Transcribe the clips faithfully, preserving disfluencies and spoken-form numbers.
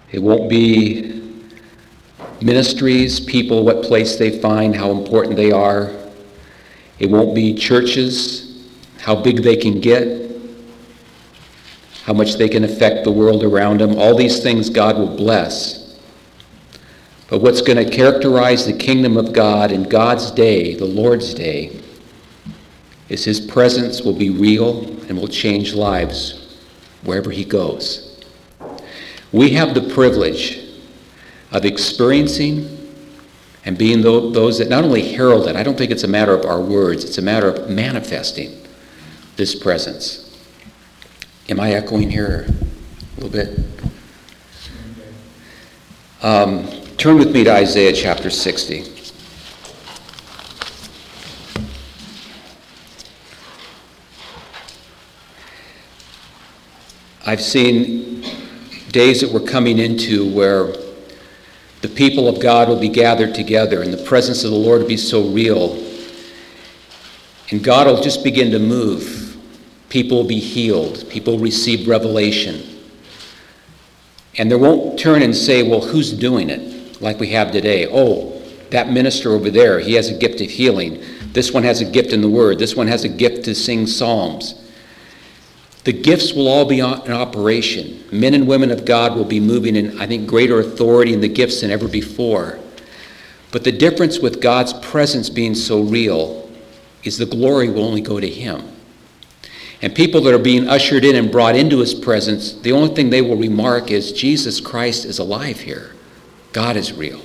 It won't be ministries, people, what place they find, how important they are. It won't be churches, how big they can get, how much they can affect the world around them. All these things God will bless. But what's going to characterize the kingdom of God in God's day, the Lord's day, is his presence will be real and will change lives wherever he goes. We have the privilege of experiencing and being those that not only herald it, I don't think it's a matter of our words, it's a matter of manifesting this presence. Am I echoing here a little bit? Um, turn with me to Isaiah chapter sixty. I've seen days that we're coming into where the people of God will be gathered together and the presence of the Lord will be so real. And God will just begin to move. People will be healed. People will receive revelation. And they won't turn and say, well, who's doing it? Like we have today. Oh, that minister over there, he has a gift of healing. This one has a gift in the word. This one has a gift to sing psalms. The gifts will all be in operation. Men and women of God will be moving in, I think, greater authority in the gifts than ever before. But the difference with God's presence being so real is the glory will only go to him. And people that are being ushered in and brought into his presence, the only thing they will remark is Jesus Christ is alive here. God is real.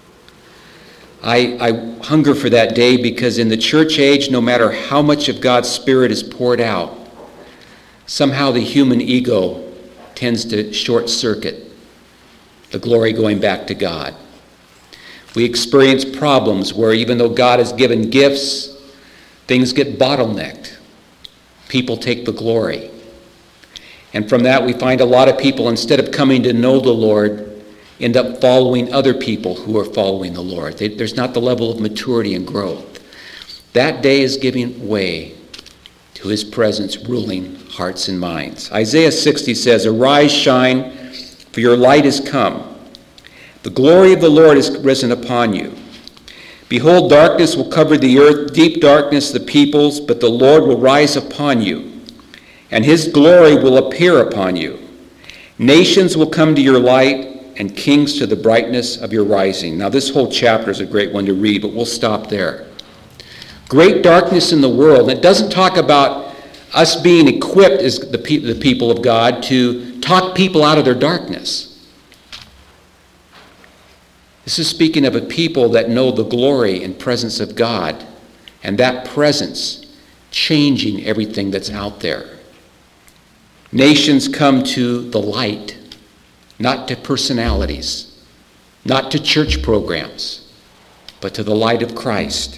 I, I hunger for that day because in the church age, no matter how much of God's Spirit is poured out, somehow the human ego tends to short circuit the glory going back to God. We experience problems where even though God has given gifts, things get bottlenecked. People take the glory. And from that we find a lot of people, instead of coming to know the Lord, end up following other people who are following the Lord. They, there's not the level of maturity and growth. That day is giving way to his presence ruling hearts and minds. Isaiah sixty says, "Arise, shine, for your light is come. The glory of the Lord is risen upon you. Behold, darkness will cover the earth, deep darkness the peoples, but the Lord will rise upon you, and his glory will appear upon you. Nations will come to your light, and kings to the brightness of your rising." Now this whole chapter is a great one to read, but we'll stop there. Great darkness in the world. It doesn't talk about us being equipped as the, pe- the people of God to talk people out of their darkness. This is speaking of a people that know the glory and presence of God, and that presence changing everything that's out there. Nations come to the light, not to personalities, not to church programs, but to the light of Christ.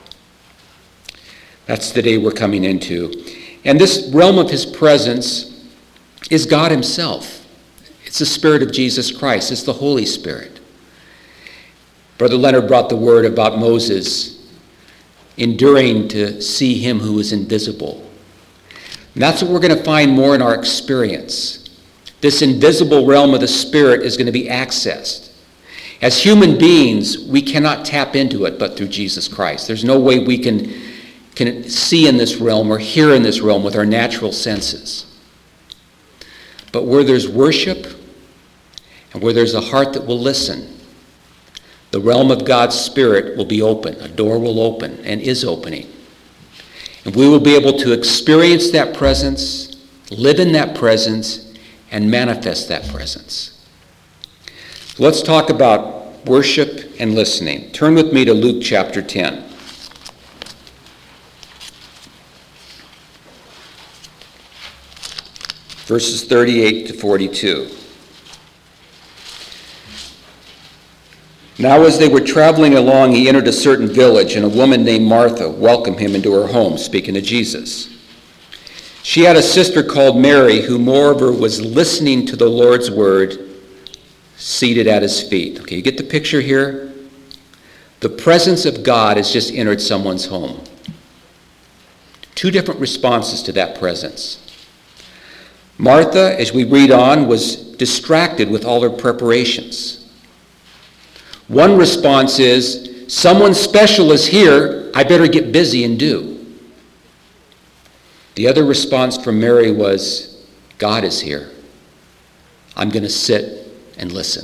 That's the day we're coming into. And this realm of his presence is God himself. It's the Spirit of Jesus Christ. It's the Holy Spirit. Brother Leonard brought the word about Moses enduring to see him who is invisible. And that's what we're going to find more in our experience. This invisible realm of the Spirit is going to be accessed. As human beings, we cannot tap into it but through Jesus Christ. There's no way we can, can see in this realm or hear in this realm with our natural senses. But where there's worship and where there's a heart that will listen, the realm of God's Spirit will be open. A door will open and is opening. And we will be able to experience that presence, live in that presence, and manifest that presence. So let's talk about worship and listening. Turn with me to Luke chapter ten. Verses thirty-eight to forty-two. Now as they were traveling along, he entered a certain village, and a woman named Martha welcomed him into her home, speaking to Jesus. She had a sister called Mary, who moreover was listening to the Lord's word, seated at his feet. Okay, you get the picture here? The presence of God has just entered someone's home. Two different responses to that presence. Martha, as we read on, was distracted with all her preparations. One response is, someone special is here, I better get busy and do. The other response from Mary was, God is here. I'm going to sit and listen.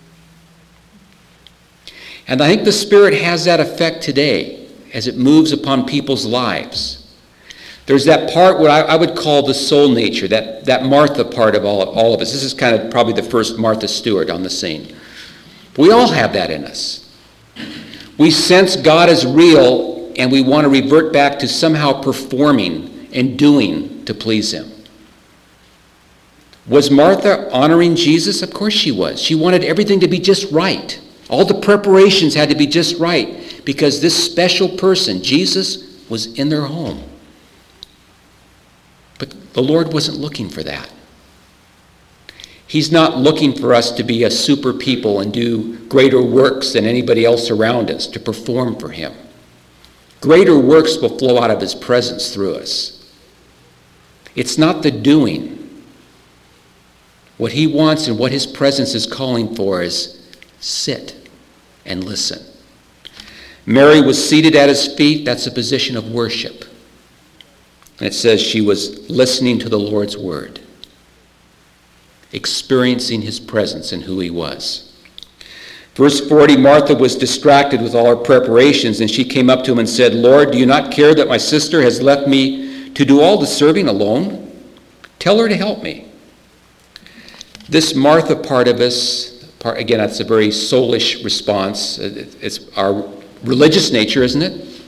And I think the Spirit has that effect today as it moves upon people's lives. There's that part what I, I would call the soul nature, that, that Martha part of all, all of us. This is kind of probably the first Martha Stewart on the scene. We all have that in us. We sense God is real and we want to revert back to somehow performing and doing to please him. Was Martha honoring Jesus? Of course she was. She wanted everything to be just right. All the preparations had to be just right because this special person, Jesus, was in their home. But the Lord wasn't looking for that. He's not looking for us to be a super people and do greater works than anybody else around us to perform for him. Greater works will flow out of his presence through us. It's not the doing. What he wants and what his presence is calling for is sit and listen. Mary was seated at his feet. That's a position of worship. And it says she was listening to the Lord's word, experiencing his presence and who he was. Verse forty, Martha was distracted with all her preparations, and she came up to him and said, Lord, do you not care that my sister has left me to do all the serving alone? Tell her to help me. This Martha part of us, part, again, that's a very soulish response. It's our religious nature, isn't it?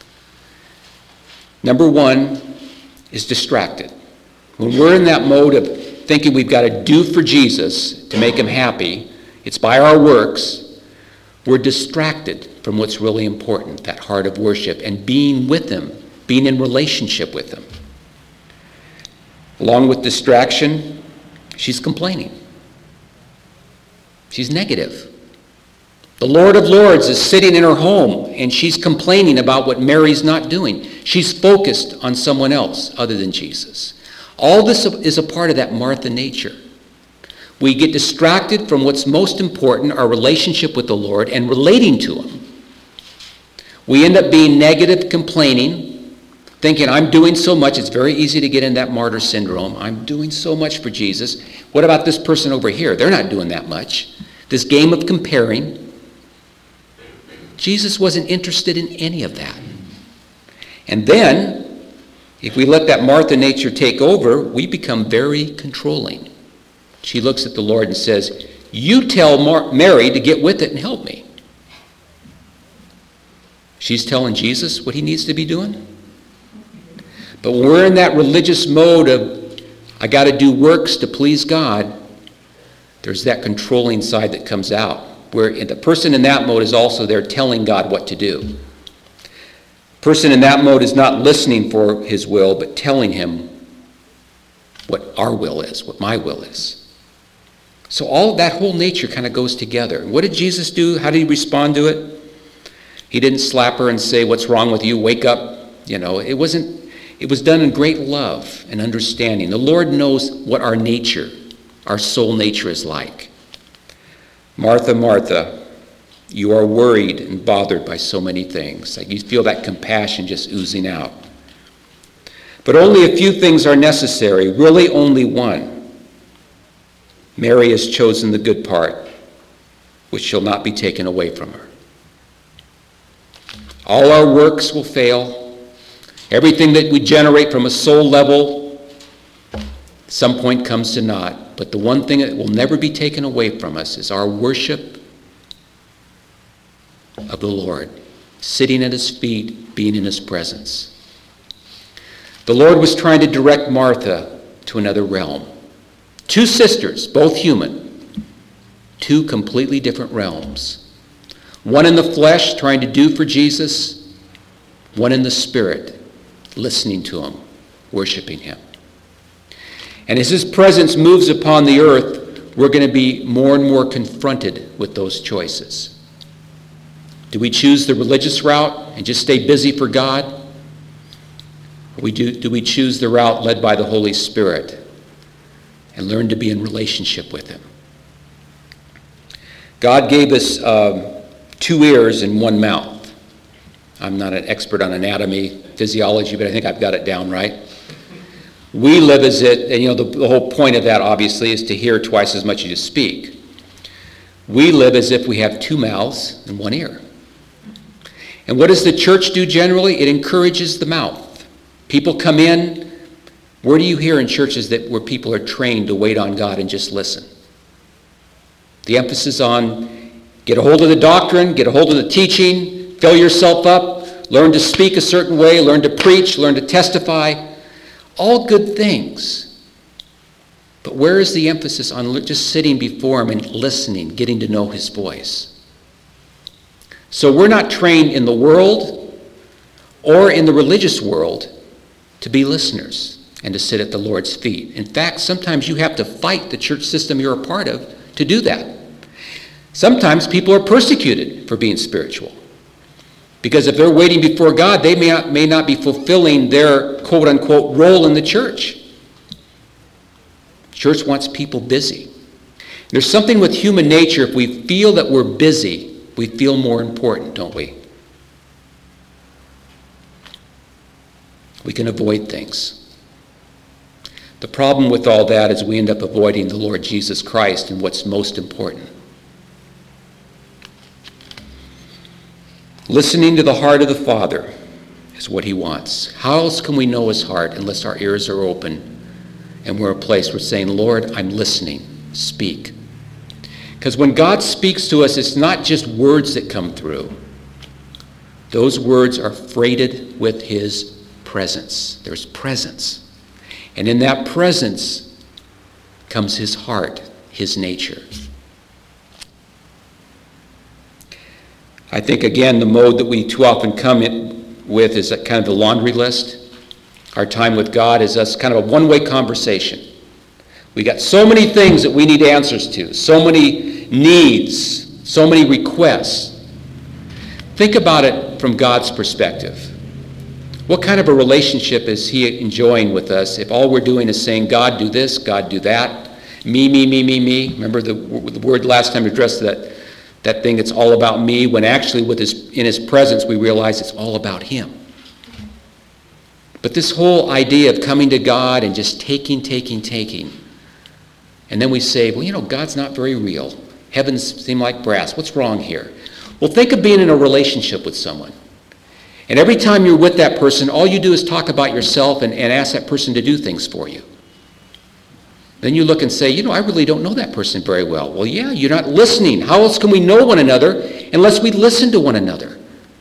Number one is distracted. When we're in that mode of thinking we've got to do for Jesus to make him happy, it's by our works, we're distracted from what's really important, that heart of worship, and being with him, being in relationship with him. Along with distraction, she's complaining. She's negative. The Lord of Lords is sitting in her home, and she's complaining about what Mary's not doing. She's focused on someone else other than Jesus. All this is a part of that Martha nature. We get distracted from what's most important, our relationship with the Lord, and relating to him. We end up being negative, complaining, thinking, I'm doing so much. It's very easy to get in that martyr syndrome. I'm doing so much for Jesus. What about this person over here? They're not doing that much. This game of comparing. Jesus wasn't interested in any of that. And then, if we let that Martha nature take over, we become very controlling. She looks at the Lord and says, you tell Mar- Mary to get with it and help me. She's telling Jesus what he needs to be doing. But when we're in that religious mode of, I got to do works to please God, there's that controlling side that comes out, where the person in that mode is also there telling God what to do. The person in that mode is not listening for his will, but telling him what our will is, what my will is. So all that whole nature kind of goes together. And what did Jesus do? How did he respond to it? He didn't slap her and say, what's wrong with you? Wake up. You know, it wasn't, it was done in great love and understanding. The Lord knows what our nature, our soul nature is like. Martha, Martha, you are worried and bothered by so many things. Like you feel that compassion just oozing out. But only a few things are necessary, really only one. Mary has chosen the good part, which shall not be taken away from her. All our works will fail. Everything that we generate from a soul level, at some point comes to naught. But the one thing that will never be taken away from us is our worship of the Lord, sitting at his feet, being in his presence. The Lord was trying to direct Martha to another realm. Two sisters, both human, two completely different realms. One in the flesh, trying to do for Jesus, one in the spirit, listening to him, worshiping him. And as his presence moves upon the earth, we're going to be more and more confronted with those choices. Do we choose the religious route and just stay busy for God? Or we do, do we choose the route led by the Holy Spirit, and learn to be in relationship with him. God gave us um, two ears and one mouth. I'm not an expert on anatomy, physiology, but I think I've got it down right. We live as it, and you know, the, the whole point of that obviously is to hear twice as much as you speak. We live as if we have two mouths and one ear. And what does the church do generally? It encourages the mouth. People come in. Where do you hear in churches that where people are trained to wait on God and just listen? The emphasis on get a hold of the doctrine, get a hold of the teaching, fill yourself up, learn to speak a certain way, learn to preach, learn to testify. All good things. But where is the emphasis on just sitting before him and listening, getting to know his voice? So we're not trained in the world or in the religious world to be listeners and to sit at the Lord's feet. In fact, sometimes you have to fight the church system you're a part of to do that. Sometimes people are persecuted for being spiritual. Because if they're waiting before God, they may not, may not be fulfilling their quote-unquote role in the church. Church wants people busy. There's something with human nature. If we feel that we're busy, we feel more important, don't we? We can avoid things. The problem with all that is we end up avoiding the Lord Jesus Christ and what's most important. Listening to the heart of the Father is what he wants. How else can we know his heart unless our ears are open and we're a place where we're saying, Lord, I'm listening. Speak. Because when God speaks to us, it's not just words that come through. Those words are freighted with his presence. There's presence. And in that presence comes his heart, his nature. I think, again, the mode that we too often come in with is a kind of the laundry list. Our time with God is us kind of a one-way conversation. We got so many things that we need answers to, so many needs, so many requests. Think about it from God's perspective. What kind of a relationship is he enjoying with us if all we're doing is saying, God, do this, God, do that, me, me, me, me, me? Remember the, the word last time we addressed that, that thing, it's all about me, when actually with his, in his presence we realize it's all about him. But this whole idea of coming to God and just taking, taking, taking, and then we say, well, you know, God's not very real. Heavens seem like brass. What's wrong here? Well, think of being in a relationship with someone. And every time you're with that person, all you do is talk about yourself and, and ask that person to do things for you. Then you look and say, you know, I really don't know that person very well. Well, yeah, you're not listening. How else can we know one another unless we listen to one another?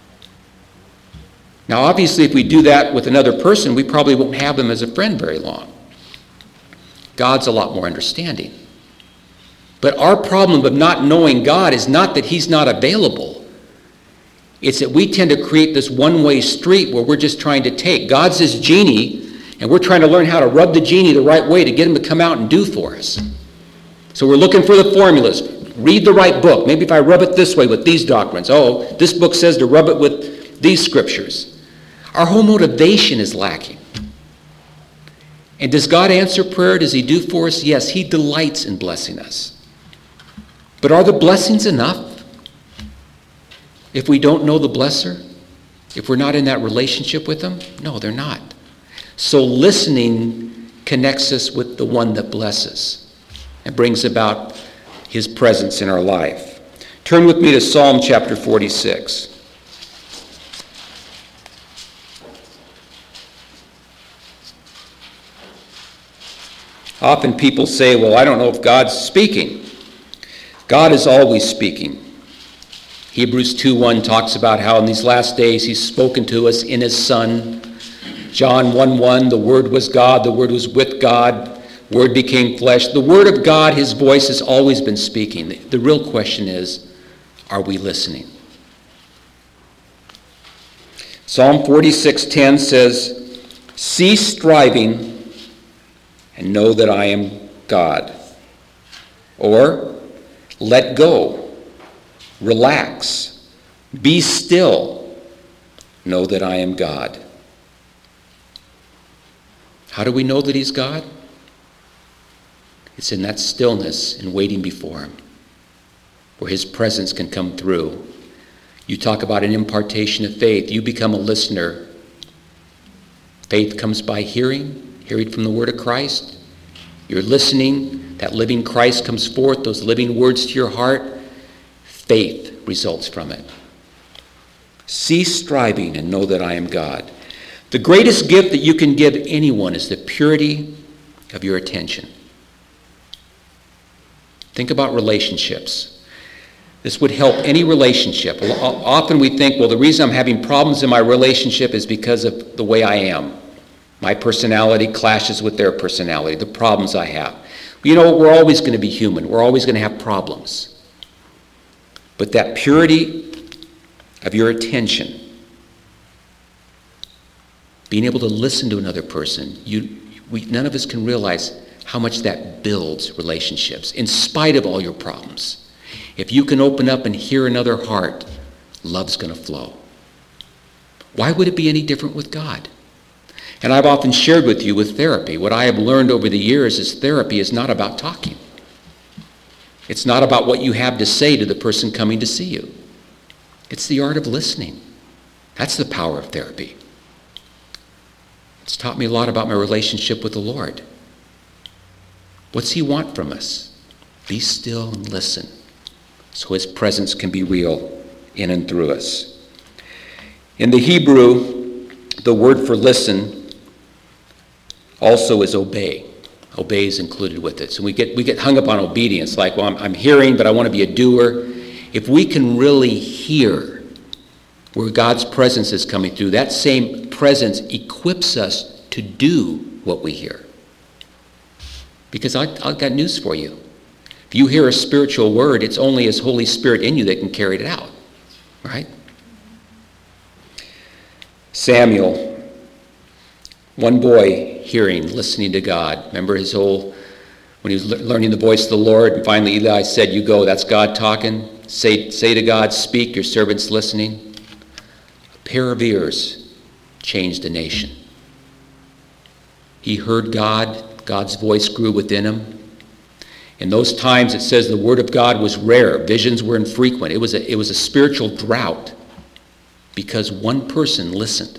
Now, obviously, if we do that with another person, we probably won't have them as a friend very long. God's a lot more understanding. But our problem of not knowing God is not that he's not available. It's that we tend to create this one-way street where we're just trying to take. God's this genie, and we're trying to learn how to rub the genie the right way to get him to come out and do for us. So we're looking for the formulas. Read the right book. Maybe if I rub it this way with these doctrines. Oh, this book says to rub it with these scriptures. Our whole motivation is lacking. And does God answer prayer? Does he do for us? Yes, he delights in blessing us. But are the blessings enough? If we don't know the blesser, if we're not in that relationship with him, no, they're not. So listening connects us with the one that blesses and brings about his presence in our life. Turn with me to Psalm chapter forty-six. Often people say, well, I don't know if God's speaking. God is always speaking. Hebrews two one talks about how in these last days he's spoken to us in his Son. John one one, the Word was God, the Word was with God, Word became flesh. The Word of God, his voice has always been speaking. The, the real question is, are we listening? Psalm forty-six ten says, cease striving and know that I am God. Or, let go, relax, be still, know that I am God. How do we know that he's God? It's in that stillness and waiting before him where his presence can come through. You talk about an impartation of faith. You become a listener. Faith comes by hearing, hearing from the word of Christ. You're listening. That living Christ comes forth, those living words to your heart. Faith results from it. Cease striving and know that I am God. The greatest gift that you can give anyone is the purity of your attention. Think about relationships. This would help any relationship. Often we think, well, the reason I'm having problems in my relationship is because of the way I am. My personality clashes with their personality, the problems I have. You know, we're always going to be human. We're always going to have problems. But that purity of your attention, being able to listen to another person, you, we, none of us can realize how much that builds relationships in spite of all your problems. If you can open up and hear another heart, love's going to flow. Why would it be any different with God? And I've often shared with you with therapy, what I have learned over the years is therapy is not about talking. It's not about what you have to say to the person coming to see you. It's the art of listening. That's the power of therapy. It's taught me a lot about my relationship with the Lord. What's he want from us? Be still and listen so his presence can be real in and through us. In the Hebrew, the word for listen also is obey. Obey is included with it. So we get we get hung up on obedience, like, well, I'm, I'm hearing, but I want to be a doer. If we can really hear where God's presence is coming through, that same presence equips us to do what we hear. Because I, I've got news for you. If you hear a spiritual word, it's only His Holy Spirit in you that can carry it out. Right? Samuel, one boy hearing, listening to God. Remember his whole, when he was learning the voice of the Lord, and finally Eli said, you go, that's God talking. Say, say to God, speak, your servant's listening. A pair of ears changed a nation. He heard God, God's voice grew within him. In those times, it says the word of God was rare. Visions were infrequent. It was a, it was a spiritual drought because one person listened.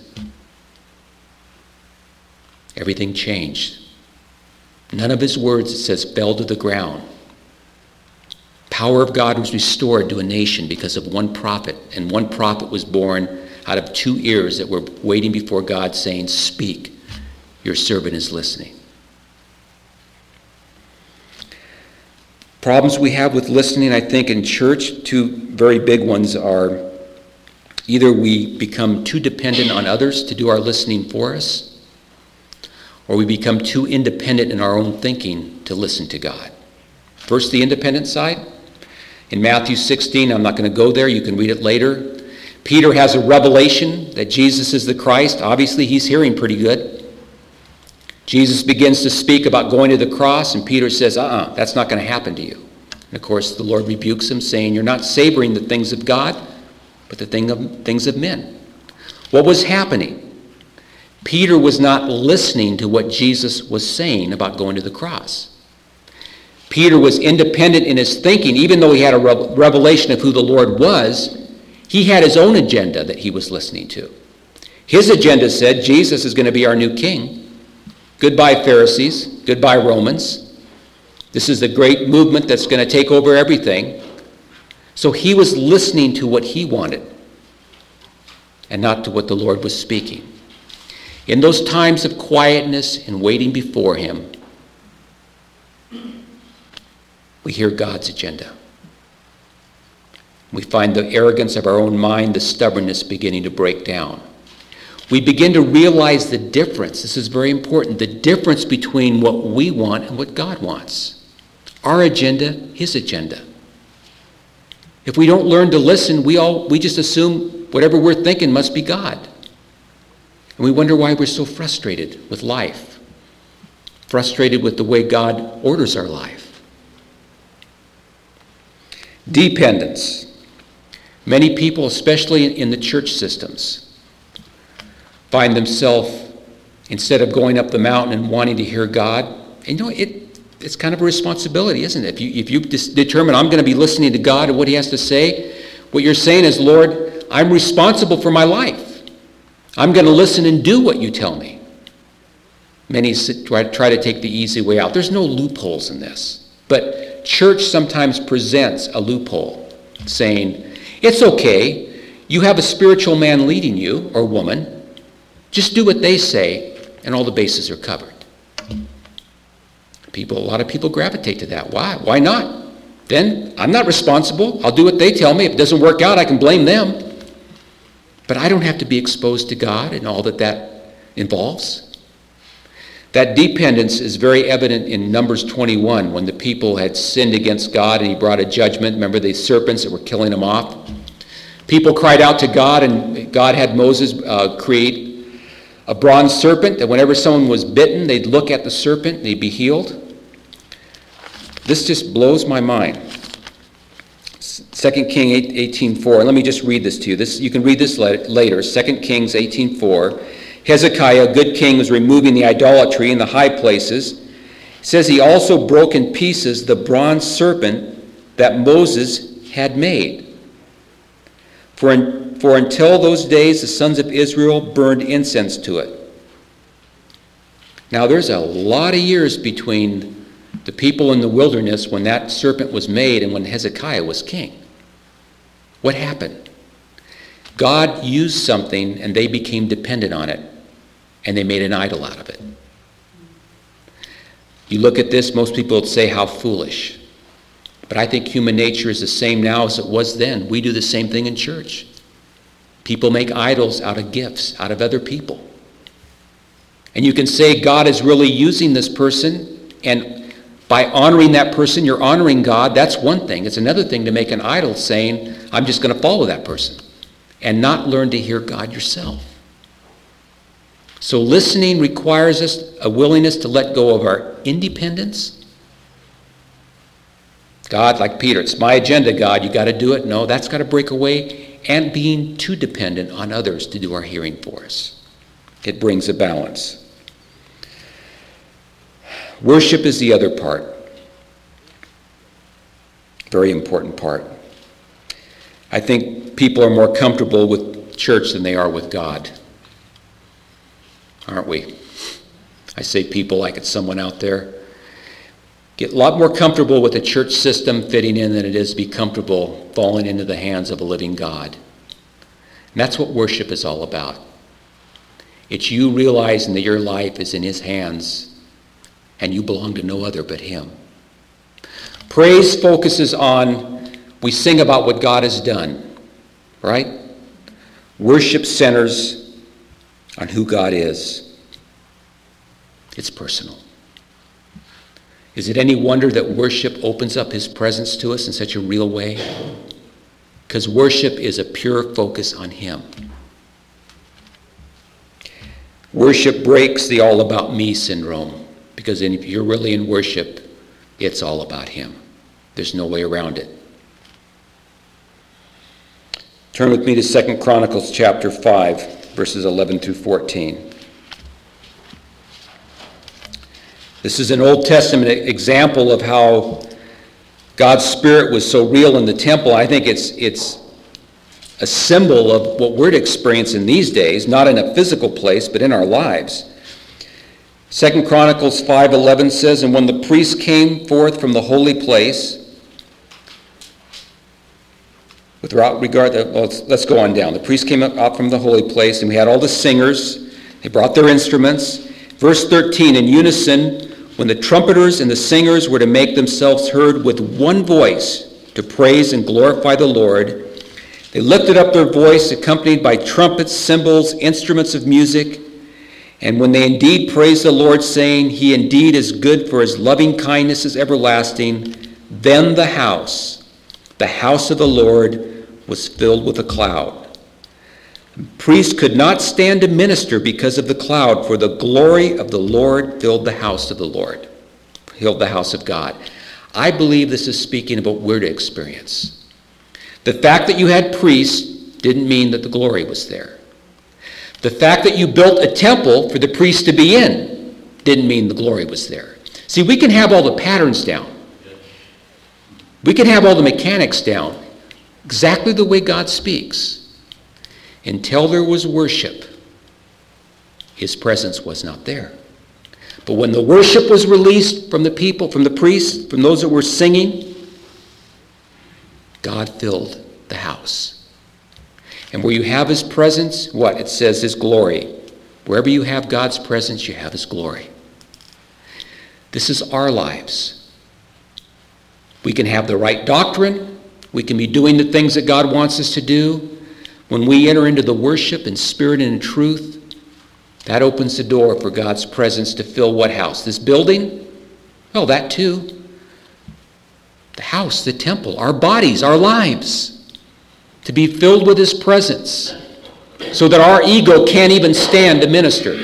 Everything changed. None of his words, it says, fell to the ground. Power of God was restored to a nation because of one prophet, and one prophet was born out of two ears that were waiting before God saying, speak, your servant is listening. Problems we have with listening, I think, in church, two very big ones are either we become too dependent on others to do our listening for us, or we become too independent in our own thinking to listen to God. First, the independent side. In Matthew sixteen, I'm not going to go there, you can read it later. Peter has a revelation that Jesus is the Christ. Obviously, he's hearing pretty good. Jesus begins to speak about going to the cross, and Peter says, uh-uh, that's not going to happen to you. And of course, the Lord rebukes him, saying, you're not savoring the things of God, but the thing of, things of men. What was happening? Peter was not listening to what Jesus was saying about going to the cross. Peter was independent in his thinking. Even though he had a revelation of who the Lord was, he had his own agenda that he was listening to. His agenda said, Jesus is going to be our new king. Goodbye, Pharisees. Goodbye, Romans. This is the great movement that's going to take over everything. So he was listening to what he wanted and not to what the Lord was speaking. In those times of quietness and waiting before him, we hear God's agenda. We find the arrogance of our own mind, the stubbornness beginning to break down. We begin to realize the difference. This is very important. The difference between what we want and what God wants. Our agenda, his agenda. If we don't learn to listen, we all we just assume whatever we're thinking must be God. And we wonder why we're so frustrated with life. Frustrated with the way God orders our life. Dependence. Many people, especially in the church systems, find themselves, instead of going up the mountain and wanting to hear God, and you know, it it's kind of a responsibility, isn't it? If you, if you determine I'm going to be listening to God and what he has to say, what you're saying is, Lord, I'm responsible for my life. I'm going to listen and do what you tell me. Many try, try to take the easy way out. There's no loopholes in this. But church sometimes presents a loophole, saying, it's okay, you have a spiritual man leading you, or woman, just do what they say, and all the bases are covered. People, a lot of people gravitate to that. Why? Why not? Then I'm not responsible. I'll do what they tell me. If it doesn't work out, I can blame them. But I don't have to be exposed to God and all that that involves. That dependence is very evident in Numbers twenty-one, when the people had sinned against God and he brought a judgment. Remember the serpents that were killing them off? People cried out to God, and God had Moses uh, create a bronze serpent that whenever someone was bitten, they'd look at the serpent and they'd be healed. This just blows my mind. Second Kings eighteen four. Let me just read this to you. This, you can read this later. Second Kings eighteen four. Hezekiah, a good king, was removing the idolatry in the high places. It says he also broke in pieces the bronze serpent that Moses had made. For, in, for until those days, the sons of Israel burned incense to it. Now, there's a lot of years between the people in the wilderness when that serpent was made and when Hezekiah was king. What happened? God used something and they became dependent on it, and they made an idol out of it. You look at this, most people would say, how foolish. But I think human nature is the same now as it was then. We do the same thing in church. People make idols out of gifts, out of other people. And you can say God is really using this person, and by honoring that person, you're honoring God. That's one thing. It's another thing to make an idol saying, I'm just going to follow that person, and not learn to hear God yourself. So listening requires us a willingness to let go of our independence. God, like Peter, it's my agenda, God, you got to do it. No, that's got to break away, and being too dependent on others to do our hearing for us. It brings a balance. Worship is the other part. Very important part. I think people are more comfortable with church than they are with God. Aren't we? I say people like it's someone out there. Get a lot more comfortable with the church system fitting in than it is to be comfortable falling into the hands of a living God. And that's what worship is all about. It's you realizing that your life is in his hands and you belong to no other but him. Praise focuses on, we sing about what God has done, right? Worship centers on who God is. It's personal. Is it any wonder that worship opens up his presence to us in such a real way? Because worship is a pure focus on him. Worship breaks the all about me syndrome. Because if you're really in worship, it's all about him. There's no way around it. Turn with me to Second Chronicles chapter five, verses eleven through fourteen. This is an Old Testament example of how God's Spirit was so real in the temple. I think it's it's a symbol of what we're experiencing these days, not in a physical place, but in our lives. Second Chronicles five eleven says, and when the priests came forth from the holy place, without regard, to, well, let's, let's go on down. The priests came up from the holy place, and we had all the singers. They brought their instruments. Verse thirteen, in unison, when the trumpeters and the singers were to make themselves heard with one voice to praise and glorify the Lord, they lifted up their voice, accompanied by trumpets, cymbals, instruments of music. And when they indeed praised the Lord, saying, he indeed is good, for his loving kindness is everlasting, then the house, the house of the Lord, was filled with a cloud. The priests could not stand to minister because of the cloud, for the glory of the Lord filled the house of the Lord, filled the house of God. I believe this is speaking about what we're to experience. The fact that you had priests didn't mean that the glory was there. The fact that you built a temple for the priests to be in didn't mean the glory was there. See, we can have all the patterns down. We can have all the mechanics down, exactly the way God speaks. Until there was worship, his presence was not there. But when the worship was released from the people, from the priests, from those that were singing, God filled the house. And where you have his presence, what? It says his glory. Wherever you have God's presence, you have his glory. This is our lives. We can have the right doctrine. We can be doing the things that God wants us to do. When we enter into the worship in spirit and in truth, that opens the door for God's presence to fill what house? This building? Oh, that too. The house, the temple, our bodies, our lives, to be filled with his presence so that our ego can't even stand to minister.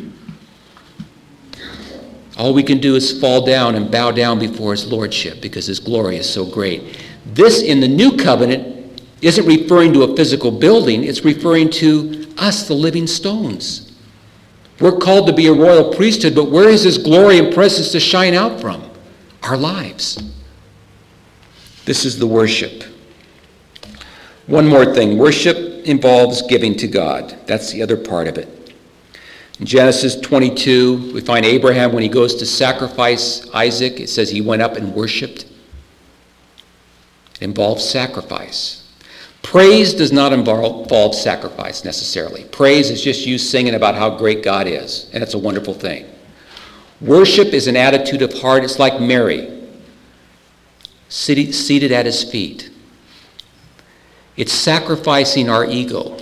All we can do is fall down and bow down before his lordship because his glory is so great. This in the new covenant isn't referring to a physical building. It's referring to us, the living stones. We're called to be a royal priesthood, but where is his glory and presence to shine out from? Our lives. This is the worship. One more thing. Worship involves giving to God. That's the other part of it. In Genesis twenty-two, we find Abraham, when he goes to sacrifice Isaac, it says he went up and worshiped. It involves sacrifice. Praise does not involve sacrifice necessarily. Praise is just you singing about how great God is, and it's a wonderful thing. Worship is an attitude of heart. It's like Mary, seated at his feet. It's sacrificing our ego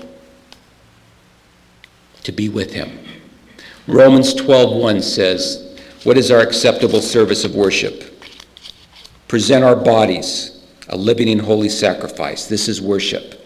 to be with him. Romans twelve one says, what is our acceptable service of worship? Present our bodies a living and holy sacrifice. This is worship.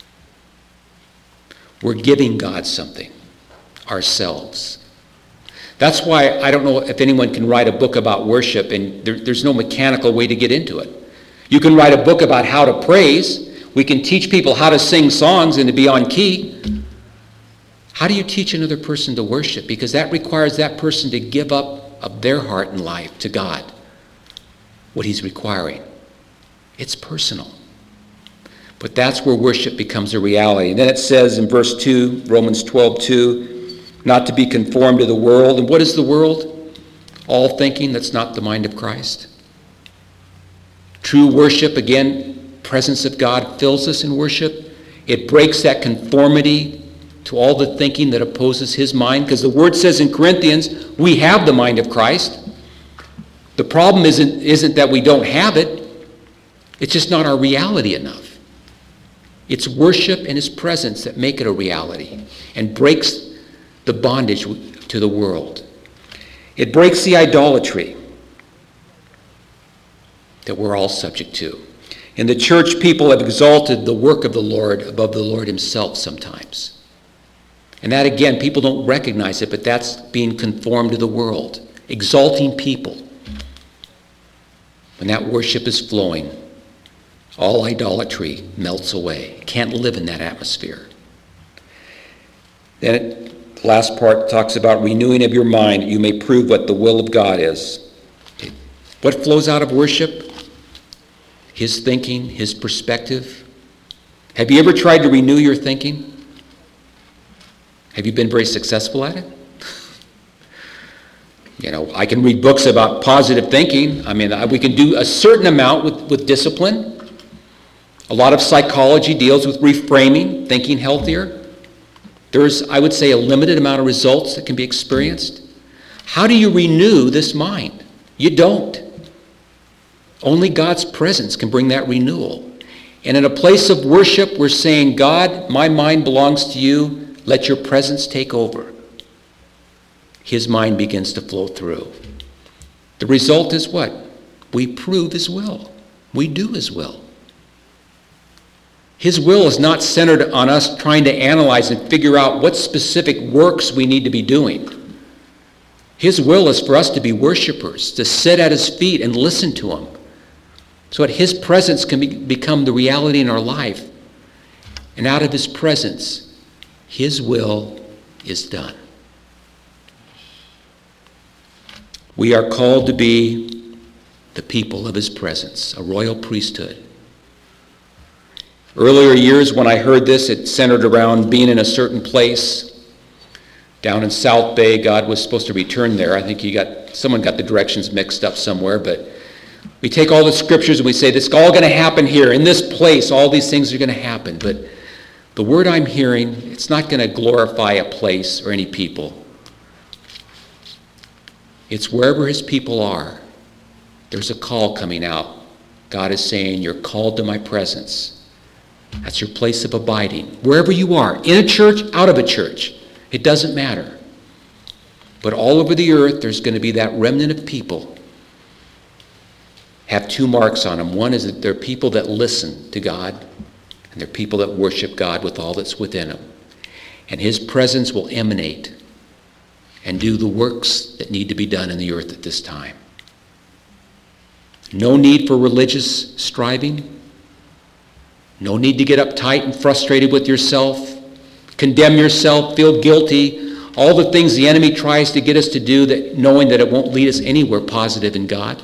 We're giving God something, ourselves. That's why I don't know if anyone can write a book about worship, and there, there's no mechanical way to get into it. You can write a book about how to praise. We can teach people how to sing songs and to be on key. How do you teach another person to worship? Because that requires that person to give up of their heart and life to God, what he's requiring. It's personal. But that's where worship becomes a reality. And then it says in verse two, Romans twelve two, not to be conformed to the world. And what is the world? All thinking that's not the mind of Christ. True worship, again, presence of God fills us in worship. It breaks that conformity to all the thinking that opposes his mind. Because the word says in Corinthians, we have the mind of Christ. The problem isn't, isn't that we don't have it. It's just not our reality enough. It's worship and his presence that make it a reality and breaks the bondage to the world. It breaks the idolatry that we're all subject to. In the church, people have exalted the work of the Lord above the Lord himself sometimes. And that, again, people don't recognize it, but that's being conformed to the world, exalting people. When that worship is flowing, all idolatry melts away. Can't live in that atmosphere. Then it, the last part talks about renewing of your mind, you may prove what the will of God is. What flows out of worship? His thinking, his perspective. Have you ever tried to renew your thinking? Have you been very successful at it? You know, I can read books about positive thinking. I mean, we can do a certain amount with, with discipline. A lot of psychology deals with reframing, thinking healthier. There's, I would say, a limited amount of results that can be experienced. How do you renew this mind? You don't. Only God's presence can bring that renewal. And in a place of worship, we're saying, God, my mind belongs to you. Let your presence take over. His mind begins to flow through. The result is what? We prove his will. We do his will. His will is not centered on us trying to analyze and figure out what specific works we need to be doing. His will is for us to be worshipers, to sit at his feet and listen to him, so that his presence can be, become the reality in our life. And out of his presence, his will is done. We are called to be the people of his presence, a royal priesthood. Earlier years when I heard this, it centered around being in a certain place. Down in South Bay, God was supposed to return there. I think he got someone got the directions mixed up somewhere, but we take all the scriptures and we say, this is all going to happen here. In this place, all these things are going to happen. But the word I'm hearing, it's not going to glorify a place or any people. It's wherever his people are. There's a call coming out. God is saying, you're called to my presence. That's your place of abiding. Wherever you are, in a church, out of a church, it doesn't matter. But all over the earth, there's going to be that remnant of people. Have two marks on them. One is that they're people that listen to God, and they're people that worship God with all that's within them. And his presence will emanate and do the works that need to be done in the earth at this time. No need for religious striving. No need to get uptight and frustrated with yourself, condemn yourself, feel guilty, all the things the enemy tries to get us to do, that knowing that it won't lead us anywhere positive in God.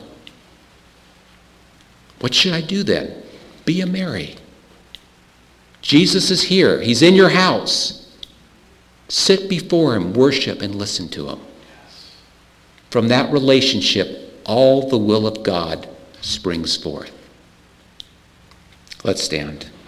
What should I do then? Be a Mary. Jesus is here. He's in your house. Sit before him, worship, and listen to him. From that relationship, all the will of God springs forth. Let's stand.